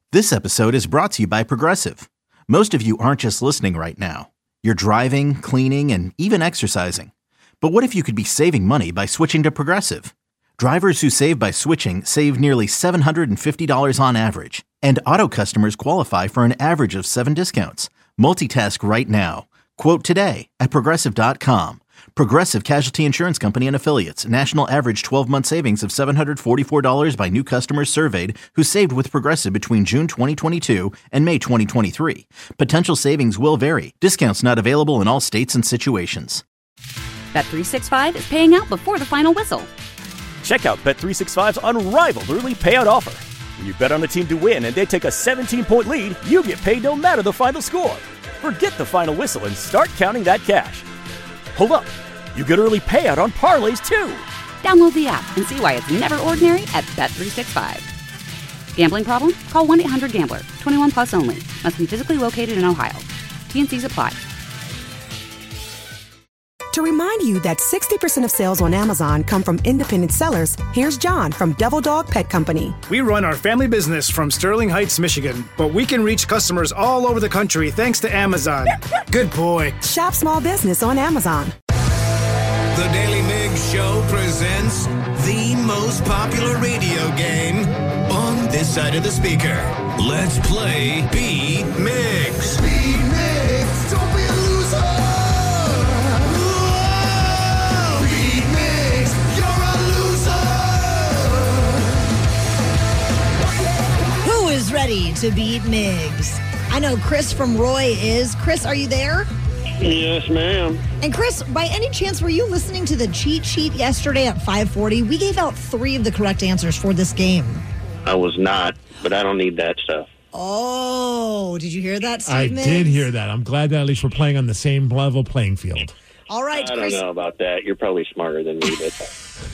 This episode is brought to you by Progressive. Most of you aren't just listening right now. You're driving, cleaning, and even exercising. But what if you could be saving money by switching to Progressive? Drivers who save by switching save nearly $750 on average. And auto customers qualify for an average of 7 discounts. Multitask right now. Quote today at Progressive.com. Progressive Casualty Insurance Company and Affiliates. National average 12-month savings of $744 by new customers surveyed who saved with Progressive between June 2022 and May 2023. Potential savings will vary. Discounts not available in all states and situations. Bet365 is paying out before the final whistle. Check out Bet365's unrivaled early payout offer. When you bet on a team to win and they take a 17-point lead, you get paid no matter the final score. Forget the final whistle and start counting that cash. Hold up. You get early payout on parlays, too. Download the app and see why it's never ordinary at Bet365. Gambling problem? Call 1-800-GAMBLER. 21 plus only. Must be physically located in Ohio. T&Cs apply. To remind you that 60% of sales on Amazon come from independent sellers, here's John from Devil Dog Pet Company. We run our family business from Sterling Heights, Michigan, but we can reach customers all over the country thanks to Amazon. Good boy. Shop small business on Amazon. The Daily Migs Show presents the most popular radio game on this side of the speaker. Let's play Beat Migs. Beat Migs, don't be a loser. Whoa, Beat Migs, you're a loser. Who is ready to beat Migs? I know Chris from Roy is. Chris, are you there? Yes, ma'am. And Chris, by any chance, were you listening to the cheat sheet yesterday at 5:40? We gave out 3 of the correct answers for this game. I was not, but I don't need that stuff. Oh, did you hear that, Steve I Migs? did hear that. I'm glad that at least we're playing on the same level playing field. All right, I Chris. don't know about that. You're probably smarter than me, but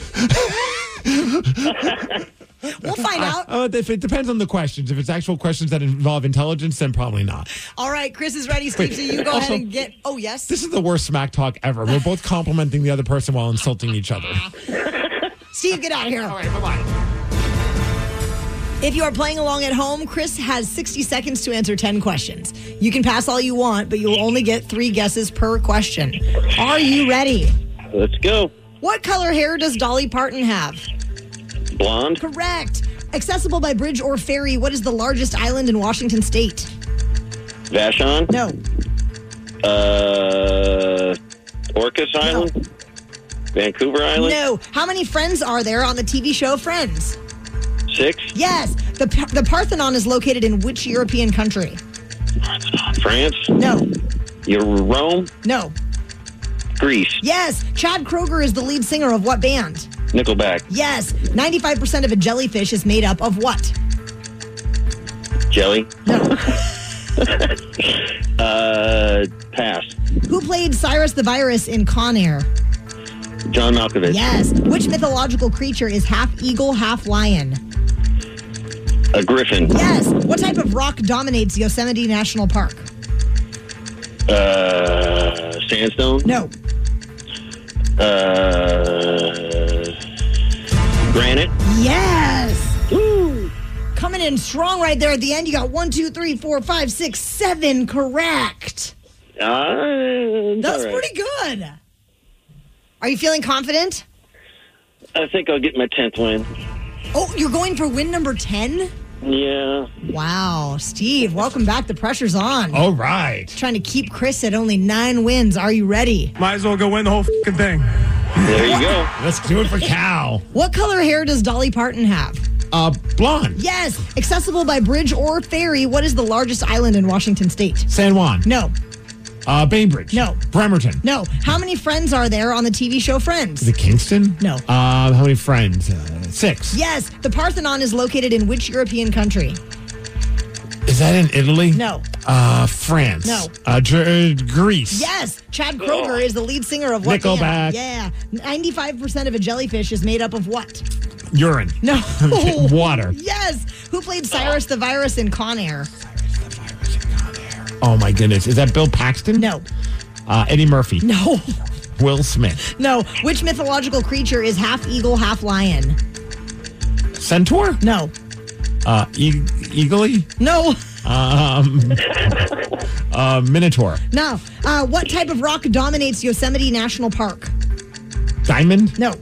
We'll find out. If it depends on the questions. If it's actual questions that involve intelligence, then probably not. All right, Chris is ready, Steve, so you go ahead and get... Oh, yes? This is the worst smack talk ever. We're both complimenting the other person while insulting each other. Steve, get out of here. All right, bye-bye. If you are playing along at home, Chris has 60 seconds to answer 10 questions. You can pass all you want, but you'll only get 3 guesses per question. Are you ready? let's go. What color hair does Dolly Parton have? Blonde. Correct. Accessible by bridge or ferry, what is the largest island in Washington State? Vashon. No. Orcas Island? No. Vancouver Island? No. How many friends are there on the TV show Friends? 6. Yes. The Parthenon is located in which European country? France? No. Rome? No. Greece? Yes. Chad Kroeger is the lead singer of what band? Nickelback? Yes. 95% of a jellyfish is made up of what? Jelly? No. Pass. Who played Cyrus the Virus in Con Air? John Malkovich? Yes. Which mythological creature is half eagle, half lion? A griffin? Yes. What type of rock dominates Yosemite National Park? Sandstone? No. Granite? Yes. Ooh. Coming in strong right there at the end. You got 1, 2, 3, 4, 5, 6, 7 correct. That's right. pretty good. Are you feeling confident? I think I'll get my 10th win. Oh, you're going for win number 10? Yeah. Wow. Steve, welcome back. The pressure's on. All right. Trying to keep Chris at only 9 wins. Are you ready? Might as well go win the whole fucking thing. There you go. Let's do it for Cal. What color hair does Dolly Parton have? Blonde. Yes. Accessible by bridge or ferry, what is the largest island in Washington State? San Juan. No. Bainbridge. No. Bremerton. No. How many friends are there on the TV show Friends? Is it Kingston? No. How many friends? 6. Yes. The Parthenon is located in which European country? Is that in Italy? No. France. No. Greece. Yes. Chad Kroeger is the lead singer of what Nickelback. band? Yeah. 95% of a jellyfish is made up of what? Urine. No. Water. Yes. Who played Cyrus the Virus in Con Air? Oh, my goodness. Is that Bill Paxton? No. Eddie Murphy. No. Will Smith. No. Which mythological creature is half eagle, half lion? Centaur? No. Eagly? No. Minotaur. No. What type of rock dominates Yosemite National Park? Diamond? No.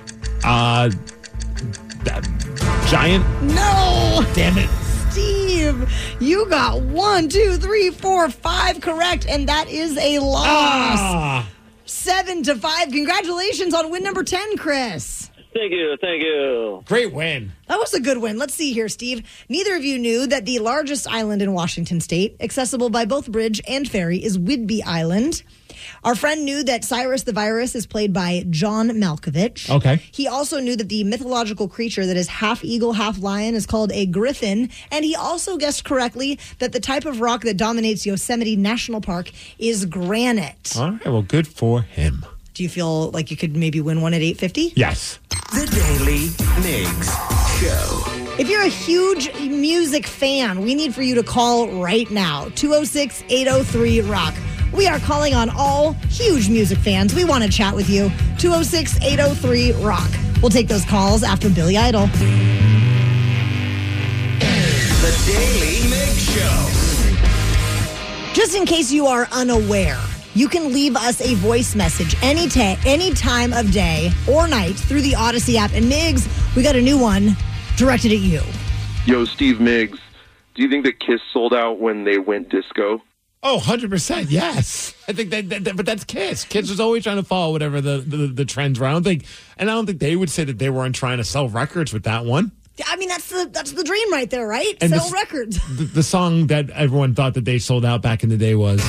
Giant? No. Damn it. Steve, you got 1, 2, 3, 4, 5 correct, and that is a loss. 7-5. Congratulations on win number 10, Chris. Thank you. Great win. That was a good win. Let's see here, Steve. Neither of you knew that the largest island in Washington state, accessible by both bridge and ferry, is Whidbey Island. Our friend knew that Cyrus the Virus is played by John Malkovich. Okay. He also knew that the mythological creature that is half eagle, half lion is called a griffin. And he also guessed correctly that the type of rock that dominates Yosemite National Park is granite. All right, well, good for him. Do you feel like you could maybe win one at 850? Yes. The Daily Migs Show. If you're a huge music fan, we need for you to call right now. 206-803-ROCK. We are calling on all huge music fans. We want to chat with you. 206-803-ROCK. We'll take those calls after Billy Idol. The Daily Migs Show. Just in case you are unaware, you can leave us a voice message any time of day or night through the Odyssey app. And Migs, we got a new one directed at you. Yo, Steve Migs, do you think that Kiss sold out when they went disco? Oh, 100%, yes. I think that but that's Kiss. Kiss was always trying to follow whatever the trends were. I don't think they would say that they weren't trying to sell records with that one. I mean, that's the dream right there, right? And sell records. The song that everyone thought that they sold out back in the day was...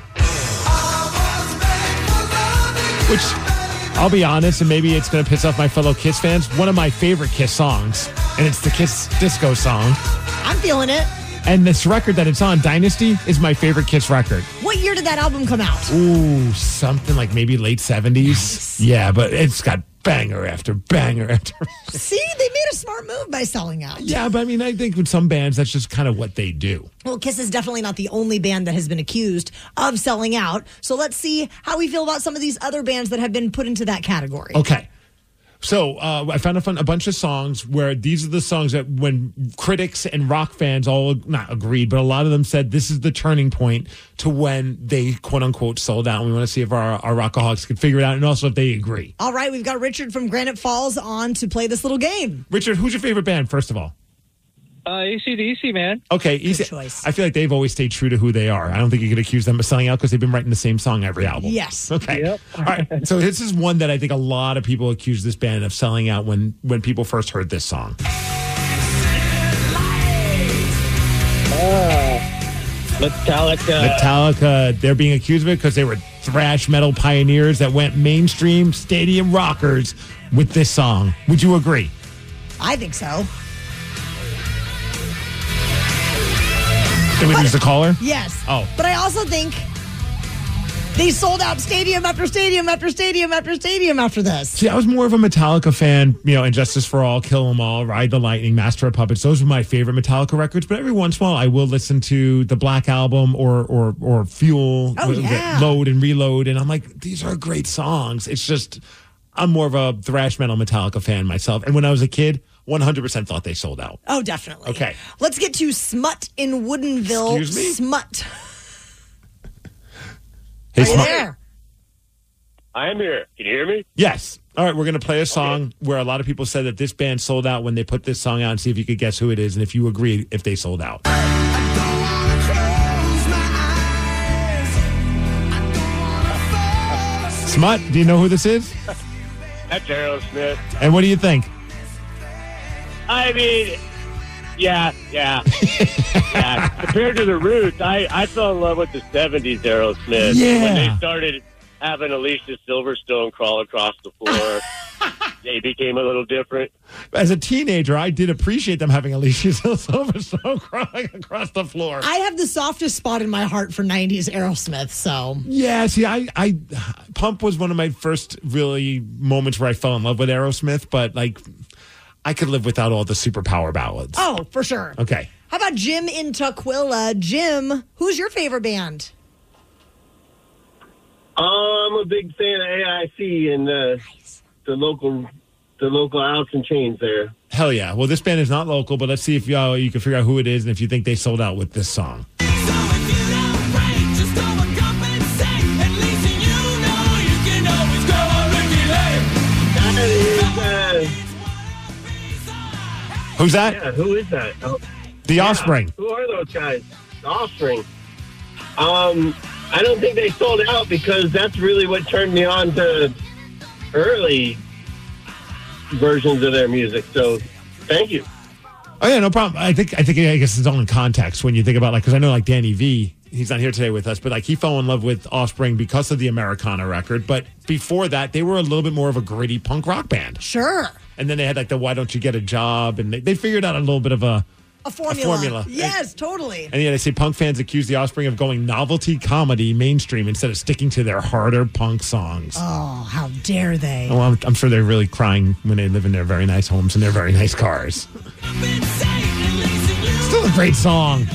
Which, I'll be honest, and maybe it's going to piss off my fellow Kiss fans, one of my favorite Kiss songs, and it's the Kiss disco song. I'm feeling it. And this record that it's on, Dynasty, is my favorite Kiss record. What year did that album come out? Ooh, something like maybe late 70s. Nice. Yeah, but it's got banger after banger after. See, they made a smart move by selling out. Yeah, but I mean, I think with some bands, that's just kind of what they do. Well, Kiss is definitely not the only band that has been accused of selling out. So let's see how we feel about some of these other bands that have been put into that category. Okay. So I found a bunch of songs where these are the songs that when critics and rock fans all not agreed, but a lot of them said this is the turning point to when they quote unquote sold out. And we want to see if our rockaholics can figure it out and also if they agree. All right, we've got Richard from Granite Falls on to play this little game. Richard, who's your favorite band, first of all? AC/DC, man. Okay, easy. Choice. I feel like they've always stayed true to who they are. I don't think you could accuse them of selling out because they've been writing the same song every album. Yes. Okay. Yep. All right. So this is one that I think a lot of people accuse this band of selling out when people first heard this song. Metallica. They're being accused of it because they were thrash metal pioneers that went mainstream stadium rockers with this song. Would you agree? I think so. Did we lose the caller? Yes. Oh. But I also think they sold out stadium after stadium after stadium after stadium after this. See, I was more of a Metallica fan, Injustice for All, Kill 'Em All, Ride the Lightning, Master of Puppets. Those were my favorite Metallica records. But every once in a while, I will listen to the Black Album or Fuel, Load and Reload. And I'm like, these are great songs. It's just, I'm more of a thrash metal Metallica fan myself. And when I was a kid, 100% thought they sold out. Oh, definitely. Okay. Let's get to Smut in Woodinville. Excuse me? Smut. Hey, Are you Smut. there? I am here. Can you hear me? Yes. All right, we're going to play a song where a lot of people said that this band sold out when they put this song out and see if you could guess who it is and if you agree if they sold out. Smut, do you know who this is? That's Aerosmith. And what do you think? I mean, yeah. Compared to the Roots, I fell in love with the 70s Aerosmith. Yeah. When they started having Alicia Silverstone crawl across the floor, they became a little different. As a teenager, I did appreciate them having Alicia Silverstone crawling across the floor. I have the softest spot in my heart for 90s Aerosmith, so. Yeah, see, I Pump was one of my first really moments where I fell in love with Aerosmith, but I could live without all the superpower ballads. Oh, for sure. Okay. How about Jim in Tukwila? Jim, who's your favorite band? I'm a big fan of AIC and the local Alice in Chains there. Hell yeah. Well, this band is not local, but let's see if you can figure out who it is and if you think they sold out with this song. Who's that? Yeah, who is that? Oh. The Offspring. Who are those guys? The Offspring. I don't think they sold out because that's really what turned me on to early versions of their music. So, thank you. Oh yeah, no problem. I guess it's all in context when you think about because I know Danny V. He's not here today with us, but he fell in love with Offspring because of the Americana record. But before that, they were a little bit more of a gritty punk rock band. Sure. And then they had the Why Don't You Get a Job, and they figured out a little bit of a formula. Yes, totally. And yeah, they say punk fans accuse the Offspring of going novelty comedy mainstream instead of sticking to their harder punk songs. Oh, how dare they? Well, I'm sure they're really crying when they live in their very nice homes and their very nice cars. Still a great song.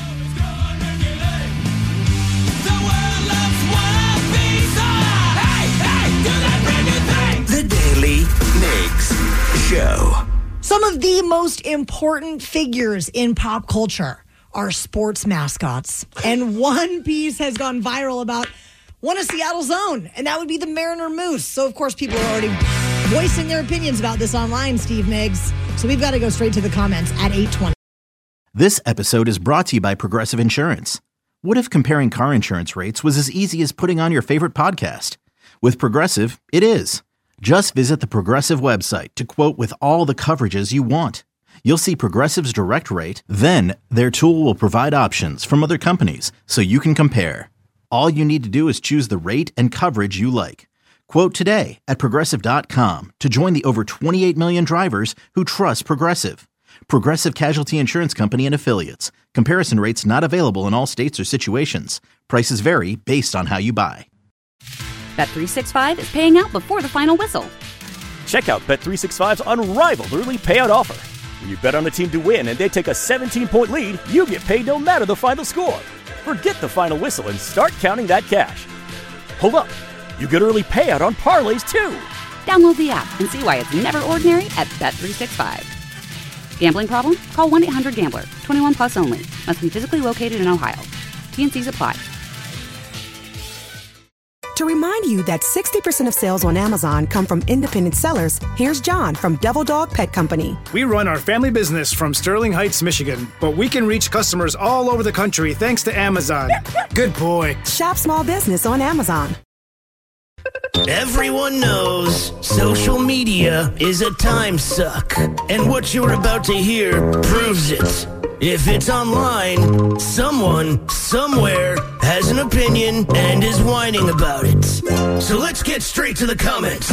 The Daily Migs Show. Some of the most important figures in pop culture are sports mascots. And one piece has gone viral about one of Seattle's own, and that would be the Mariner Moose. So, of course, people are already voicing their opinions about this online, Steve Miggs. So we've got to go straight to the comments at 8:20. This episode is brought to you by Progressive Insurance. What if comparing car insurance rates was as easy as putting on your favorite podcast? With Progressive, it is. Just visit the Progressive website to quote with all the coverages you want. You'll see Progressive's direct rate, then their tool will provide options from other companies so you can compare. All you need to do is choose the rate and coverage you like. Quote today at Progressive.com to join the over 28 million drivers who trust Progressive. Progressive Casualty Insurance Company and Affiliates. Comparison rates not available in all states or situations. Prices vary based on how you buy. Bet365 is paying out before the final whistle. Check out Bet365's unrivaled early payout offer. When you bet on a team to win and they take a 17-point lead, you get paid no matter the final score. Forget the final whistle and start counting that cash. Hold up. You get early payout on parlays, too. Download the app and see why it's never ordinary at Bet365. Gambling problem? Call 1-800-GAMBLER. 21 plus only. Must be physically located in Ohio. T&Cs apply. To remind you that 60% of sales on Amazon come from independent sellers, here's John from Devil Dog Pet Company. We run our family business from Sterling Heights, Michigan, but we can reach customers all over the country thanks to Amazon. Good boy. Shop small business on Amazon. Everyone knows social media is a time suck, and what you're about to hear proves it. If it's online, someone, somewhere, has an opinion and is whining about it. So let's get straight to the comments.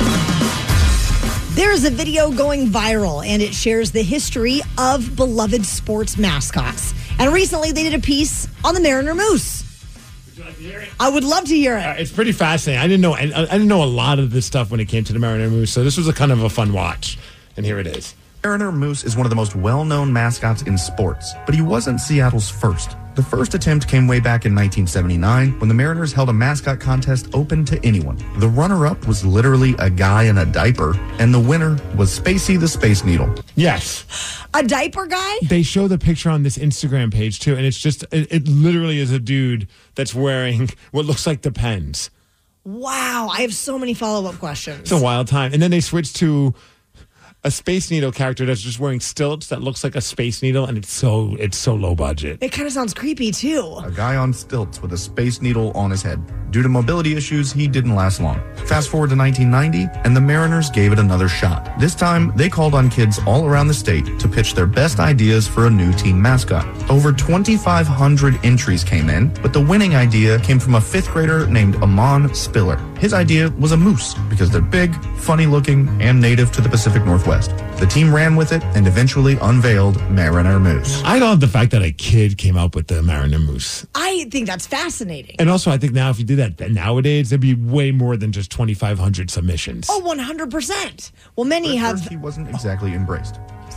There's a video going viral, and it shares the history of beloved sports mascots. And recently, they did a piece on the Mariner Moose. Would you like to hear it? I would love to hear it. It's pretty fascinating. I didn't know a lot of this stuff when it came to the Mariner Moose, so this was a kind of a fun watch. And here it is. Mariner Moose is one of the most well-known mascots in sports, but he wasn't Seattle's first. The first attempt came way back in 1979 when the Mariners held a mascot contest open to anyone. The runner-up was literally a guy in a diaper, and the winner was Spacey the Space Needle. Yes. A diaper guy? They show the picture on this Instagram page, too, and it's just, it literally is a dude that's wearing what looks like Depends. Wow, I have so many follow-up questions. It's a wild time. And then they switched to a Space Needle character that's just wearing stilts that looks like a Space Needle, and it's so low budget. It kind of sounds creepy, too. A guy on stilts with a Space Needle on his head. Due to mobility issues, he didn't last long. Fast forward to 1990, and the Mariners gave it another shot. This time, they called on kids all around the state to pitch their best ideas for a new team mascot. Over 2,500 entries came in, but the winning idea came from a fifth grader named Amon Spiller. His idea was a moose because they're big, funny-looking, and native to the Pacific Northwest. The team ran with it and eventually unveiled Mariner Moose. I love the fact that a kid came up with the Mariner Moose. I think that's fascinating. And also, I think now if you did that nowadays, there'd be way more than just 2,500 submissions. Oh, 100%. Well, many have... First, he wasn't exactly embraced.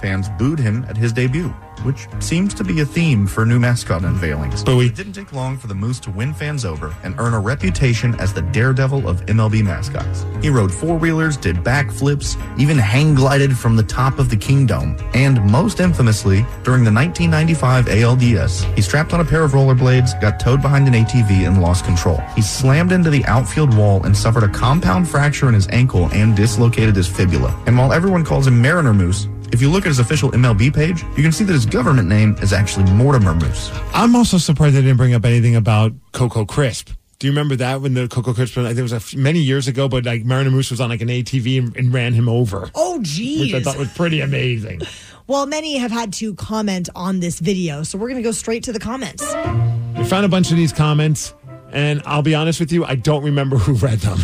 fans booed him at his debut, which seems to be a theme for new mascot unveilings. Bowie. It didn't take long for the Moose to win fans over and earn a reputation as the daredevil of MLB mascots. He rode four-wheelers, did backflips, even hang glided from the top of the Kingdome, and most infamously, during the 1995 ALDS, he strapped on a pair of rollerblades, got towed behind an ATV, and lost control. He slammed into the outfield wall and suffered a compound fracture in his ankle and dislocated his fibula. And while everyone calls him Mariner Moose, if you look at his official MLB page, you can see that his government name is actually Mortimer Moose. I'm also surprised they didn't bring up anything about Coco Crisp. Do you remember that when the Coco Crisp, I think it was many years ago, but like Mariner Moose was on like an ATV and ran him over. Oh, geez. Which I thought was pretty amazing. Well, many have had to comment on this video, so we're going to go straight to the comments. We found a bunch of these comments, and I'll be honest with you, I don't remember who read them.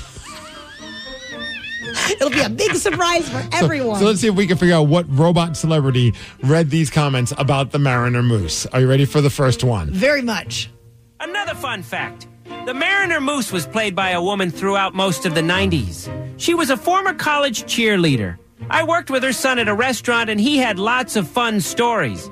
It'll be a big surprise for everyone. So let's see if we can figure out what robot celebrity read these comments about the Mariner Moose. Are you ready for the first one? Very much. Another fun fact. The Mariner Moose was played by a woman throughout most of the 90s. She was a former college cheerleader. I worked with her son at a restaurant, and he had lots of fun stories.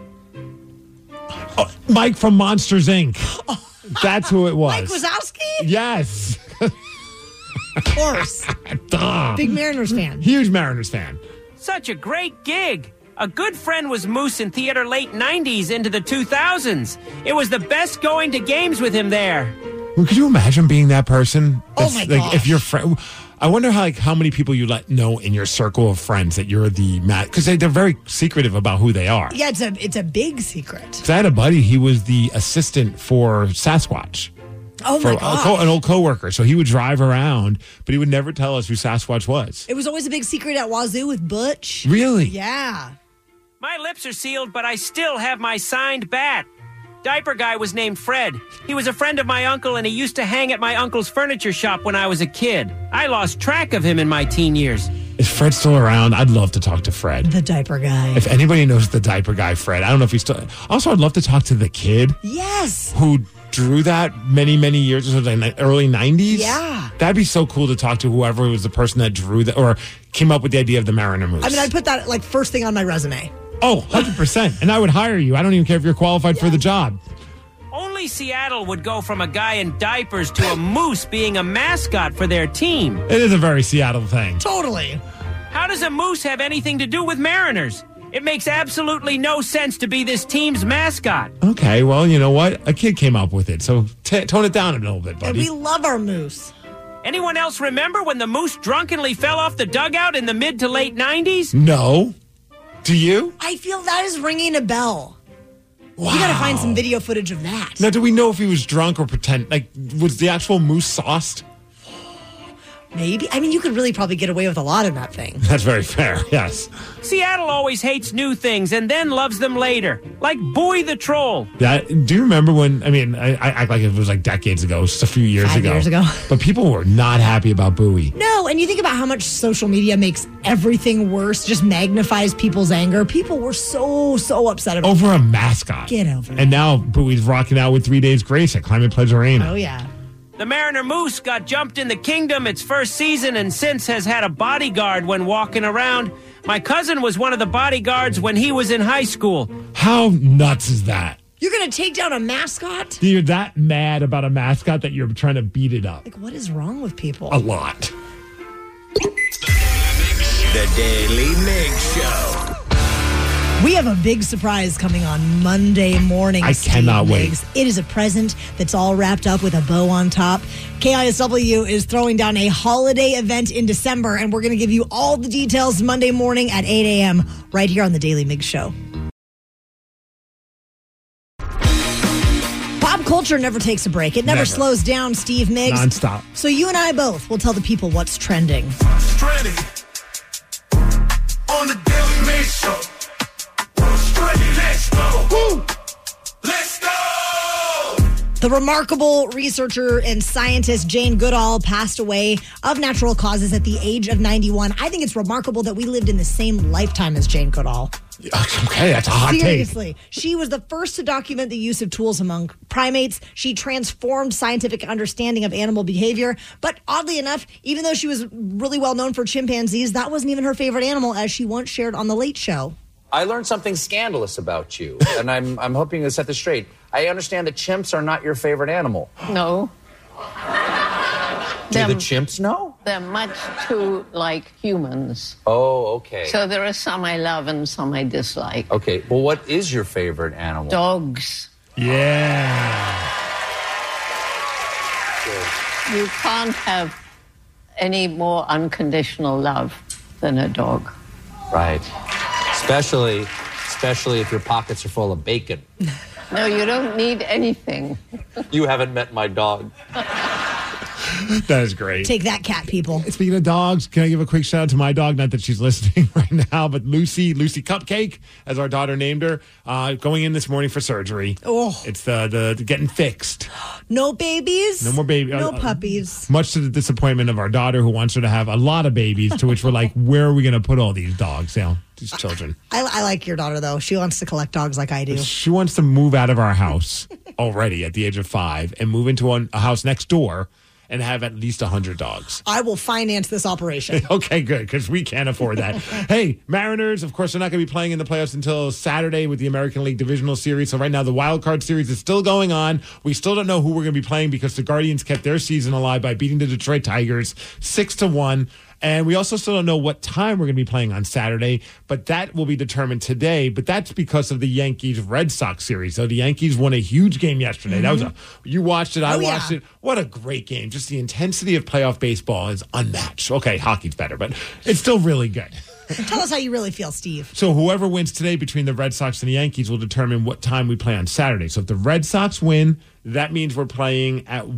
Oh, Mike from Monsters, Inc. That's who it was. Mike Wazowski? Yes. Of course. Duh. Big Mariners fan. Huge Mariners fan. Such a great gig. A good friend was Moose in theater late 90s into the 2000s. It was the best going to games with him there. Well, could you imagine being that person? Oh my gosh. If your friend, I wonder how many people you let know in your circle of friends that you're the because they're very secretive about who they are. Yeah, it's a big secret. Because I had a buddy, he was the assistant for Sasquatch. Oh my gosh. An old coworker. So he would drive around, but he would never tell us who Sasquatch was. It was always a big secret at Wazoo with Butch. Really? Yeah. My lips are sealed, but I still have my signed bat. Diaper guy was named Fred. He was a friend of my uncle, and he used to hang at my uncle's furniture shop when I was a kid. I lost track of him in my teen years. Is Fred still around? I'd love to talk to Fred. The diaper guy. If anybody knows the diaper guy, Fred, I don't know if he's still... Also, I'd love to talk to the kid. Yes. Who drew that many, many years ago, like early 90s. Yeah. That'd be so cool to talk to whoever was the person that drew that or came up with the idea of the Mariner Moose. I mean, I'd put that like first thing on my resume. Oh, 100%. And I would hire you. I don't even care if you're qualified for the job. Only Seattle would go from a guy in diapers to a moose being a mascot for their team. It is a very Seattle thing. Totally. How does a moose have anything to do with Mariners? It makes absolutely no sense to be this team's mascot. Okay, well, you know what? A kid came up with it, so tone it down a little bit, buddy. And we love our moose. Anyone else remember when the moose drunkenly fell off the dugout in the mid to late 90s? No. Do you? I feel that is ringing a bell. Wow. We got to find some video footage of that. Now, do we know if he was drunk or pretend? Like, was the actual moose sauced? Maybe. I mean, you could really probably get away with a lot in that thing. That's very fair, yes. Seattle always hates new things and then loves them later. Like Bowie the Troll. Yeah, do you remember when, I mean, I act like it was like decades ago, just a few years 5 ago. years ago. But people were not happy about Bowie. No, and you think about how much social media makes everything worse, just magnifies people's anger. People were so upset about Over a mascot. Get over it. And now Bowie's rocking out with 3 Days Grace at Climate Pledge Arena. Oh, yeah. The Mariner Moose got jumped in the Kingdom its first season and since has had a bodyguard when walking around. My cousin was one of the bodyguards when he was in high school. How nuts is that? You're going to take down a mascot? You're that mad about a mascot that you're trying to beat it up. Like, what is wrong with people? A lot. The Daily Migs Show. We have a big surprise coming on Monday morning. I cannot wait. It is a present that's all wrapped up with a bow on top. KISW is throwing down a holiday event in December, and we're going to give you all the details Monday morning at 8 a.m. right here on the Daily Migs Show. Pop culture never takes a break. It never slows down, Steve Migs. Nonstop. So you and I both will tell the people what's trending. Trending on the Daily Migs Show. Let's go. Woo. Let's go. The remarkable researcher and scientist Jane Goodall passed away of natural causes at the age of 91. I think it's remarkable that we lived in the same lifetime as Jane Goodall. Okay, that's a hot take. Seriously. She was the first to document the use of tools among primates. She transformed scientific understanding of animal behavior. But oddly enough, even though she was really well known for chimpanzees, that wasn't even her favorite animal, as she once shared on The Late Show. I learned something scandalous about you, and I'm hoping to set this straight. I understand that chimps are not your favorite animal. No. Do the chimps know? They're much too like humans. Oh, okay. So there are some I love and some I dislike. Okay, well, what is your favorite animal? Dogs. Yeah. You can't have any more unconditional love than a dog. Right. Especially if your pockets are full of bacon. No, you don't need anything. You haven't met my dog. That is great. Take that, cat people. Speaking of dogs, can I give a quick shout out to my dog? Not that she's listening right now, but Lucy Cupcake, as our daughter named her, going in this morning for surgery. Oh. It's the getting fixed. No babies? No more babies. No puppies. Much to the disappointment of our daughter, who wants her to have a lot of babies, to which we're like, where are we going to put all these dogs, these children? I like your daughter, though. She wants to collect dogs like I do. She wants to move out of our house already at the age of 5 and move into a house next door and have at least 100 dogs. I will finance this operation. Okay, good, because we can't afford that. Hey, Mariners, of course, they're not going to be playing in the playoffs until Saturday with the American League Divisional Series. So right now, the Wild Card Series is still going on. We still don't know who we're going to be playing because the Guardians kept their season alive by beating the Detroit Tigers 6-1. And we also still don't know what time we're going to be playing on Saturday, but that will be determined today. But that's because of the Yankees-Red Sox series. So the Yankees won a huge game yesterday. Mm-hmm. That was you watched it, I watched it. What a great game. Just the intensity of playoff baseball is unmatched. Okay, hockey's better, but it's still really good. Tell us how you really feel, Steve. So whoever wins today between the Red Sox and the Yankees will determine what time we play on Saturday. So if the Red Sox win, that means we're playing at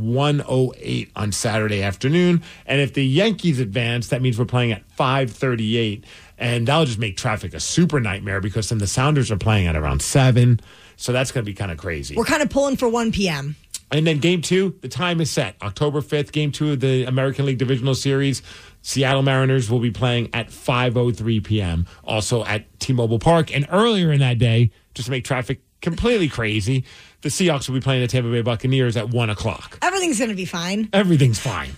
1:08 on Saturday afternoon. And if the Yankees advance, that means we're playing at 5:38. And that'll just make traffic a super nightmare because then the Sounders are playing at around 7. So that's going to be kind of crazy. We're kind of pulling for 1 p.m. And then game 2, the time is set. October 5th, game 2 of the American League Divisional Series. Seattle Mariners will be playing at 5:03 p.m. also at T-Mobile Park. And earlier in that day, just to make traffic completely crazy, the Seahawks will be playing the Tampa Bay Buccaneers at 1 o'clock. Everything's going to be fine. Everything's fine.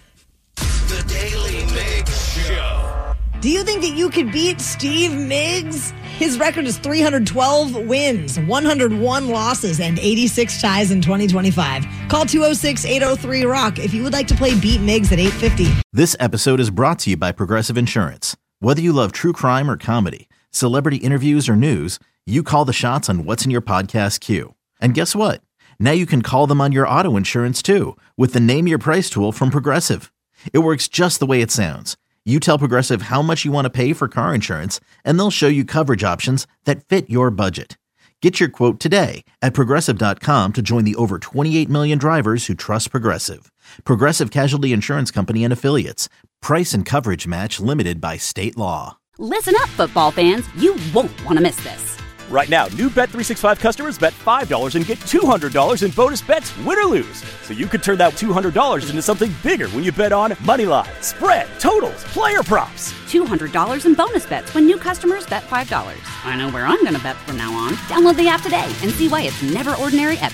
The Daily Mix Show. Do you think that you could beat Steve Miggs? His record is 312 wins, 101 losses, and 86 ties in 2025. Call 206-803-ROCK if you would like to play Beat Miggs at 850. This episode is brought to you by Progressive Insurance. Whether you love true crime or comedy, celebrity interviews or news, you call the shots on what's in your podcast queue. And guess what? Now you can call them on your auto insurance too with the Name Your Price tool from Progressive. It works just the way it sounds. You tell Progressive how much you want to pay for car insurance, and they'll show you coverage options that fit your budget. Get your quote today at Progressive.com to join the over 28 million drivers who trust Progressive. Progressive Casualty Insurance Company and Affiliates. Price and coverage match limited by state law. Listen up, football fans. You won't want to miss this. Right now, new Bet365 customers bet $5 and get $200 in bonus bets, win or lose. So you could turn that $200 into something bigger when you bet on moneyline, spread, totals, player props. $200 in bonus bets when new customers bet $5. I know where I'm going to bet from now on. Download the app today and see why it's never ordinary at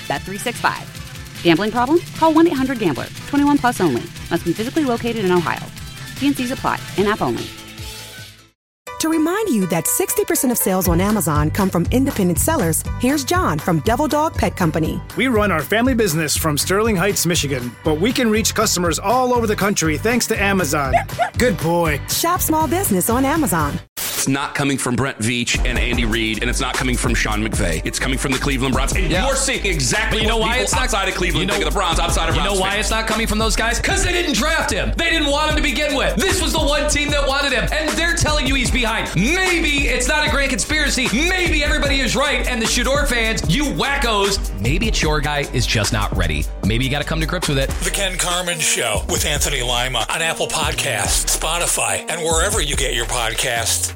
Bet365. Gambling problem? Call 1-800-GAMBLER. 21 plus only. Must be physically located in Ohio. T&Cs apply. In-app only. To remind you that 60% of sales on Amazon come from independent sellers, here's John from Devil Dog Pet Company. We run our family business from Sterling Heights, Michigan, but we can reach customers all over the country thanks to Amazon. Good boy. Shop small business on Amazon. It's not coming from Brent Veach and Andy Reid, and it's not coming from Sean McVay. It's coming from the Cleveland Browns. And you're seeing exactly what people outside of Cleveland think of the Browns, outside of Browns. You know why it's not coming from those guys? Because they didn't draft him. They didn't want him to begin with. This was the one team that wanted him, and they're telling you he's behind. Maybe it's not a great conspiracy. Maybe everybody is right, and the Shador fans, you wackos, maybe it's your guy is just not ready. Maybe you got to come to grips with it. The Ken Carman Show with Anthony Lima on Apple Podcasts, Spotify, and wherever you get your podcasts.